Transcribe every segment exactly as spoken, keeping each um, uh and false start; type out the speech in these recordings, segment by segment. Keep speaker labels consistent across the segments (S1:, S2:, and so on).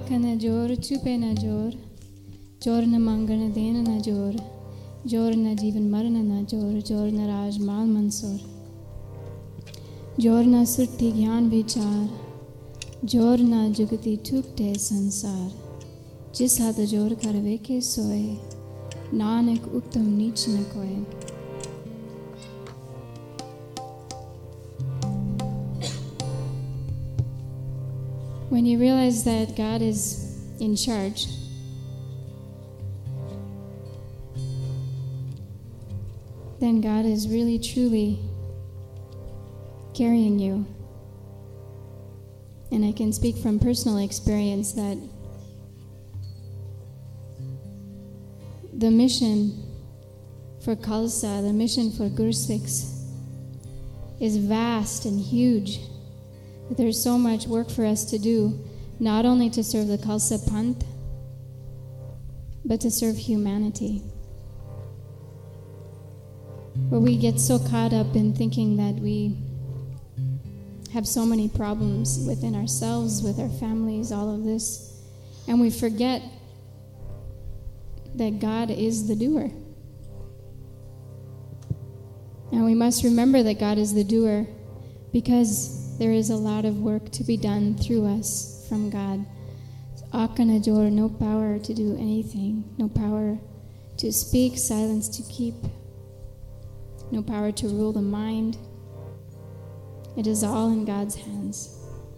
S1: आख न जोर चुपे न जोर जोर न मंगण देन न जोर जोर न जीवन मरण न जोर जोर न राज माल मंसोर जोर न सुट्टी ज्ञान विचार जोर न जुगति टूटे संसार जिस हाथ जोर कर वेखे सोए नानक उत्तम नीच न कोय. When you realize that God is in charge, then God is really truly carrying you. And I can speak from personal experience that the mission for Khalsa, the mission for Gursikhs, is vast and huge. There's so much work for us to do, not only to serve the Khalsa Panth, but to serve humanity. But we get so caught up in thinking that we have so many problems within ourselves, with our families, all of this, and we forget that God is the doer. And we must remember that God is the doer because there is a lot of work to be done through us from God. Akanajor, no power to do anything, no power to speak, silence to keep, no power to rule the mind. It is all in God's hands.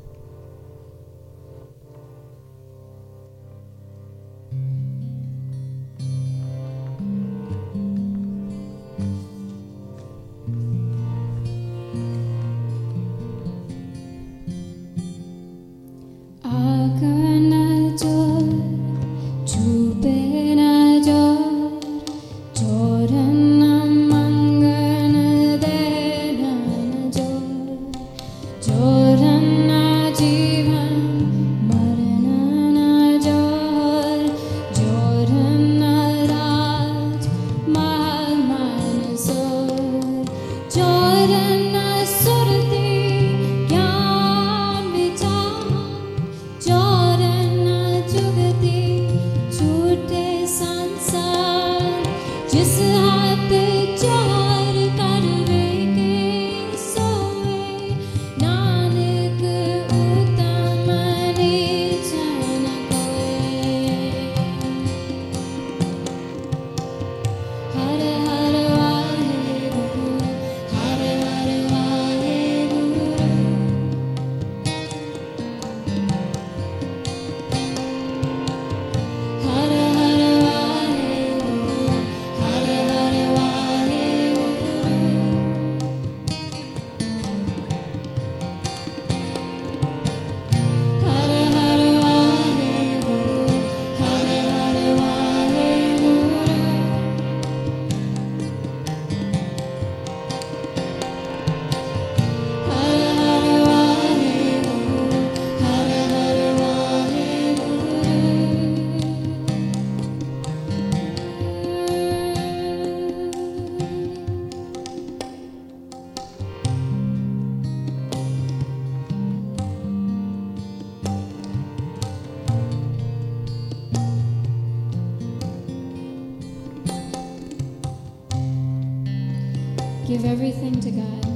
S1: Give everything to God.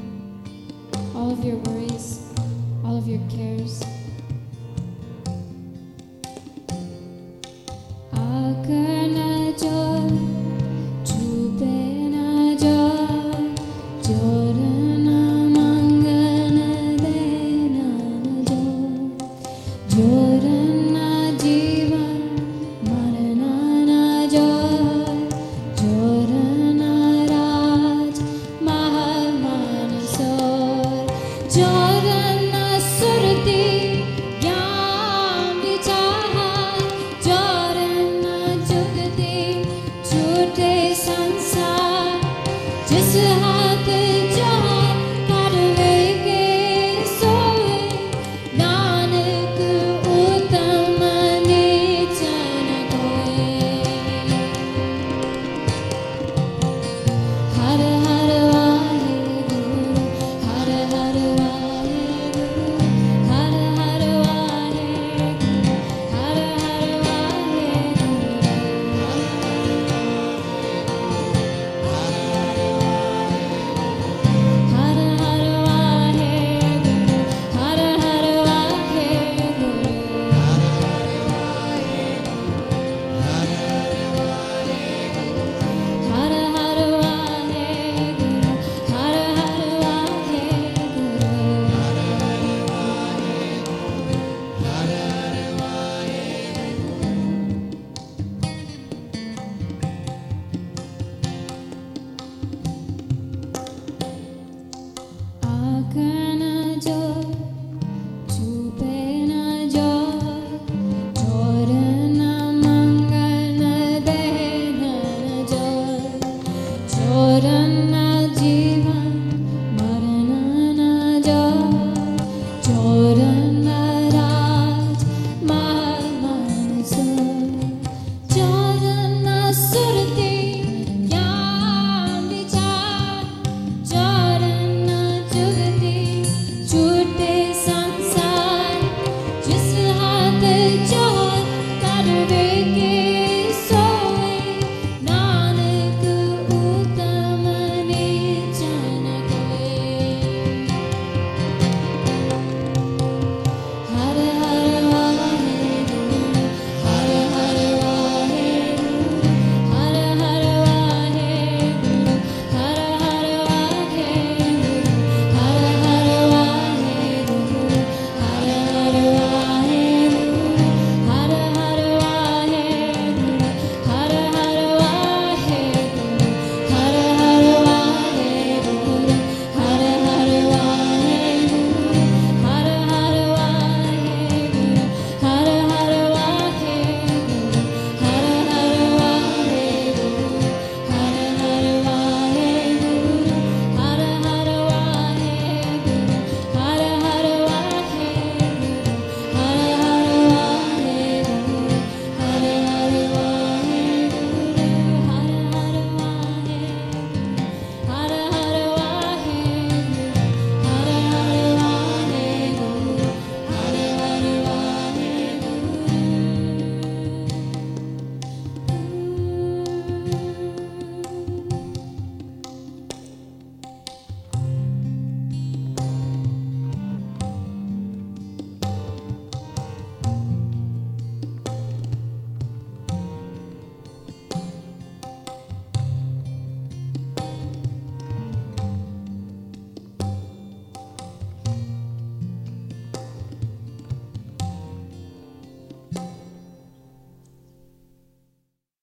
S1: All of your worries, all of your cares. akan